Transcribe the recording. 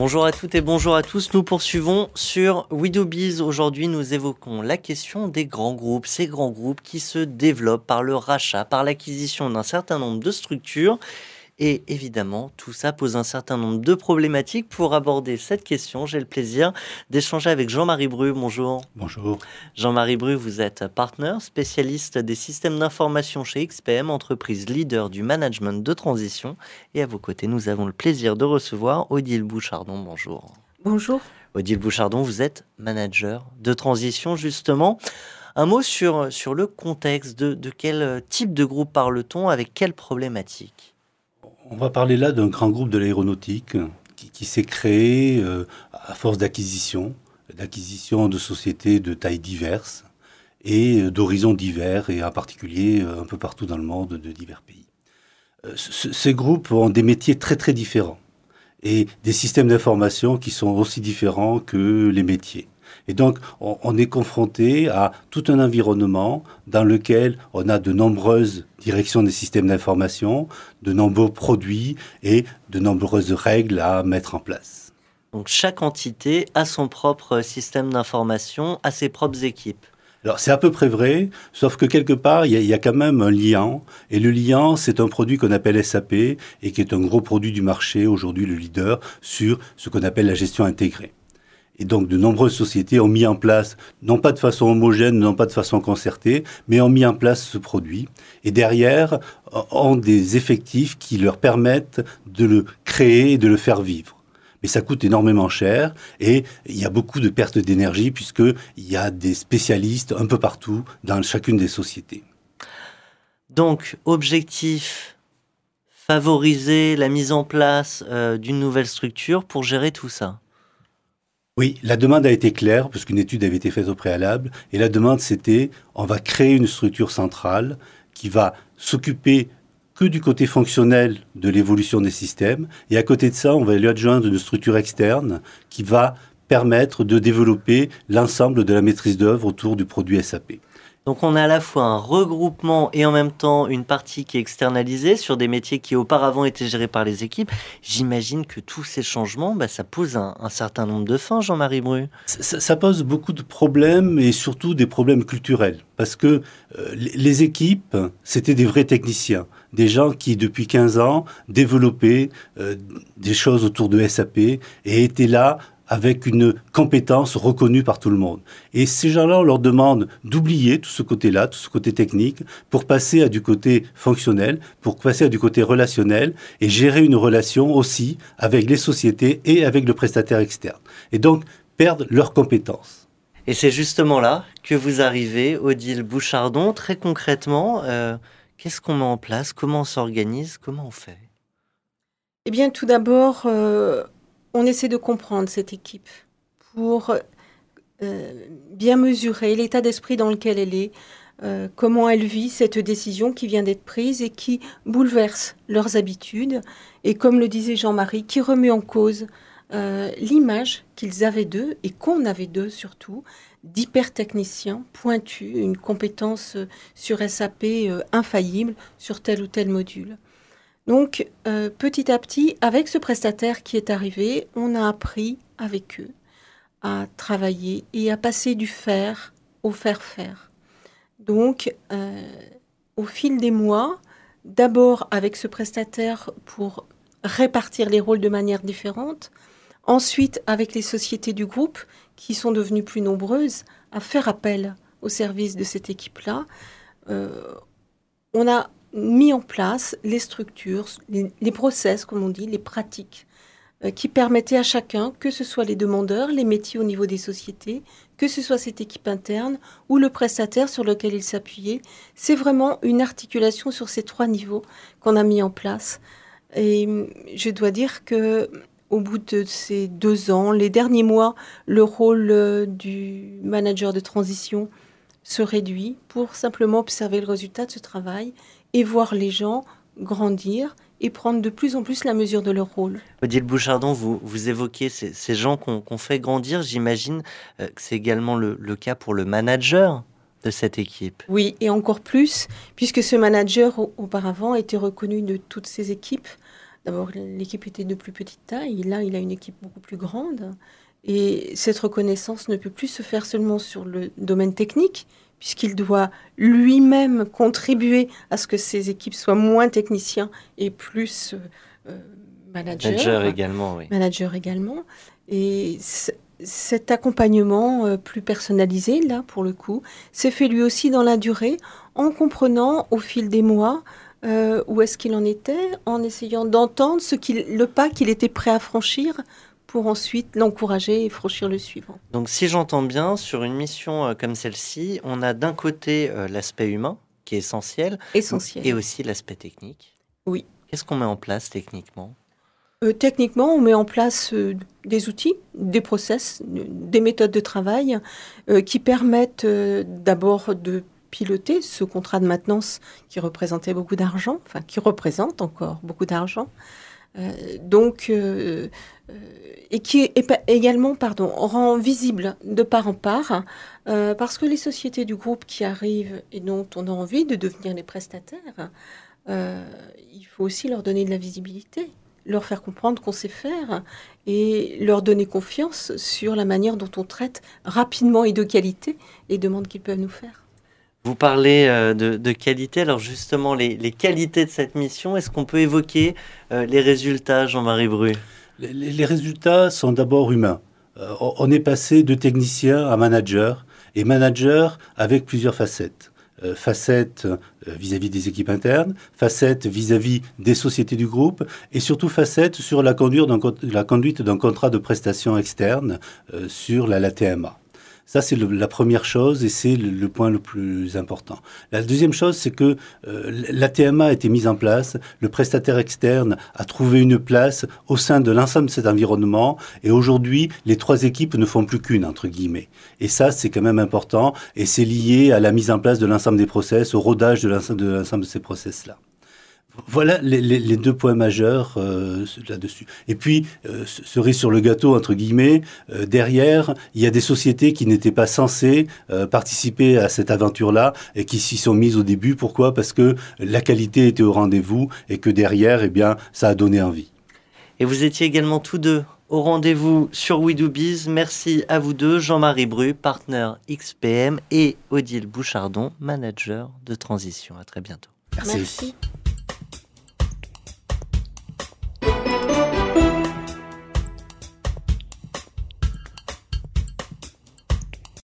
Bonjour à toutes et bonjour à tous. Nous poursuivons sur We Do Biz. Aujourd'hui, nous évoquons la question des grands groupes. Ces grands groupes qui se développent par le rachat, par l'acquisition d'un certain nombre de structures. Et évidemment, tout ça pose un certain nombre de problématiques. Pour aborder cette question, j'ai le plaisir d'échanger avec Jean-Marie Bru. Bonjour. Bonjour. Jean-Marie Bru, vous êtes partner, spécialiste des systèmes d'information chez XPM, entreprise leader du management de transition. Et à vos côtés, nous avons le plaisir de recevoir Odile Bouchardon. Bonjour. Bonjour. Odile Bouchardon, vous êtes manager de transition, justement. Un mot sur le contexte. De quel type de groupe parle-t-on, avec quelle problématique? On va parler là d'un grand groupe de l'aéronautique qui s'est créé à force d'acquisition de sociétés de tailles diverses et d'horizons divers, et en particulier un peu partout dans le monde de divers pays. Ces groupes ont des métiers très très différents et des systèmes d'information qui sont aussi différents que les métiers. Et donc, on est confronté à tout un environnement dans lequel on a de nombreuses directions des systèmes d'information, de nombreux produits et de nombreuses règles à mettre en place. Donc, chaque entité a son propre système d'information, a ses propres équipes. Alors, c'est à peu près vrai, sauf que quelque part, il y a quand même un lien. Et le lien, c'est un produit qu'on appelle SAP et qui est un gros produit du marché, aujourd'hui le leader, sur ce qu'on appelle la gestion intégrée. Et donc, de nombreuses sociétés ont mis en place, non pas de façon homogène, non pas de façon concertée, mais ont mis en place ce produit. Et derrière, ont des effectifs qui leur permettent de le créer et de le faire vivre. Mais ça coûte énormément cher et il y a beaucoup de pertes d'énergie puisqu'il y a des spécialistes un peu partout dans chacune des sociétés. Donc, objectif, favoriser la mise en place d'une nouvelle structure pour gérer tout ça. Oui, la demande a été claire, parce qu'une étude avait été faite au préalable, et la demande c'était, on va créer une structure centrale qui va s'occuper que du côté fonctionnel de l'évolution des systèmes, et à côté de ça, on va lui adjoindre une structure externe qui va permettre de développer l'ensemble de la maîtrise d'œuvre autour du produit SAP. Donc on a à la fois un regroupement et en même temps une partie qui est externalisée sur des métiers qui auparavant étaient gérés par les équipes. J'imagine que tous ces changements, ça pose un certain nombre de freins, Jean-Marie Bru. Ça pose beaucoup de problèmes et surtout des problèmes culturels. Parce que les équipes, c'était des vrais techniciens. Des gens qui, depuis 15 ans, développaient des choses autour de SAP et étaient là avec une compétence reconnue par tout le monde. Et ces gens-là, on leur demande d'oublier tout ce côté-là, tout ce côté technique, pour passer à du côté fonctionnel, pour passer à du côté relationnel, et gérer une relation aussi avec les sociétés et avec le prestataire externe. Et donc, perdre leurs compétences. Et c'est justement là que vous arrivez, Odile Bouchardon. Très concrètement, qu'est-ce qu'on met en place? Comment on s'organise? Comment on fait? Eh bien, tout d'abord, on essaie de comprendre cette équipe pour bien mesurer l'état d'esprit dans lequel elle est, comment elle vit cette décision qui vient d'être prise et qui bouleverse leurs habitudes. Et comme le disait Jean-Marie, qui remet en cause l'image qu'ils avaient d'eux et qu'on avait d'eux surtout, d'hypertechniciens pointus, une compétence sur SAP infaillible sur tel ou tel module. Donc, petit à petit, avec ce prestataire qui est arrivé, on a appris avec eux à travailler et à passer du faire au faire-faire. Donc, au fil des mois, d'abord avec ce prestataire pour répartir les rôles de manière différente, ensuite avec les sociétés du groupe qui sont devenues plus nombreuses à faire appel au service de cette équipe-là, on a mis en place les structures, les process, comme on dit, les pratiques, qui permettaient à chacun, que ce soit les demandeurs, les métiers au niveau des sociétés, que ce soit cette équipe interne ou le prestataire sur lequel il s'appuyait. C'est vraiment une articulation sur ces 3 niveaux qu'on a mis en place. Et je dois dire que au bout de ces 2 ans, les derniers mois, le rôle du manager de transition se réduit pour simplement observer le résultat de ce travail et voir les gens grandir et prendre de plus en plus la mesure de leur rôle. Odile Bouchardon, vous évoquez ces gens qu'on fait grandir. J'imagine que c'est également le cas pour le manager de cette équipe. Oui, et encore plus, puisque ce manager auparavant était reconnu de toutes ses équipes D'abord, l'équipe était de plus petite taille. Là, il a une équipe beaucoup plus grande. Et cette reconnaissance ne peut plus se faire seulement sur le domaine technique, puisqu'il doit lui-même contribuer à ce que ses équipes soient moins techniciens et plus managers. Manager également, oui. Manager également. Et cet accompagnement plus personnalisé, là, pour le coup, s'est fait lui aussi dans la durée, en comprenant au fil des mois où est-ce qu'il en était, en essayant d'entendre le pas qu'il était prêt à franchir pour ensuite l'encourager et franchir le suivant. Donc si j'entends bien, sur une mission comme celle-ci, on a d'un côté l'aspect humain, qui est essentiel, et aussi l'aspect technique. Oui. Qu'est-ce qu'on met en place techniquement ? Techniquement, on met en place des outils, des process, des méthodes de travail qui permettent d'abord de piloter ce contrat de maintenance qui représentait beaucoup d'argent, enfin qui représente encore beaucoup d'argent, et qui également rend visible de part en part, parce que les sociétés du groupe qui arrivent et dont on a envie de devenir les prestataires, il faut aussi leur donner de la visibilité, leur faire comprendre qu'on sait faire et leur donner confiance sur la manière dont on traite rapidement et de qualité les demandes qu'ils peuvent nous faire. Vous parlez de qualité, alors justement les qualités de cette mission, est-ce qu'on peut évoquer les résultats, Jean-Marie Bru ? Les résultats sont d'abord humains. On est passé de technicien à manager, et manager avec plusieurs facettes. Facette vis-à-vis des équipes internes, facette vis-à-vis des sociétés du groupe, et surtout facette sur la conduite d'un contrat de prestation externe sur la TMA. Ça, c'est la première chose et c'est le point le plus important. La deuxième chose, c'est que la TMA a été mise en place, le prestataire externe a trouvé une place au sein de l'ensemble de cet environnement et aujourd'hui, les trois équipes ne font plus qu'une, entre guillemets. Et ça, c'est quand même important et c'est lié à la mise en place de l'ensemble des process, au rodage de l'ensemble de ces process-là. Voilà les deux points majeurs là-dessus. Et puis, cerise sur le gâteau, entre guillemets, derrière, il y a des sociétés qui n'étaient pas censées participer à cette aventure-là et qui s'y sont mises au début. Pourquoi ? Parce que la qualité était au rendez-vous et que derrière, eh bien, ça a donné envie. Et vous étiez également tous deux au rendez-vous sur We Do Biz. Merci à vous deux, Jean-Marie Bru, partenaire XPM, et Odile Bouchardon, manager de transition. À très bientôt. Merci.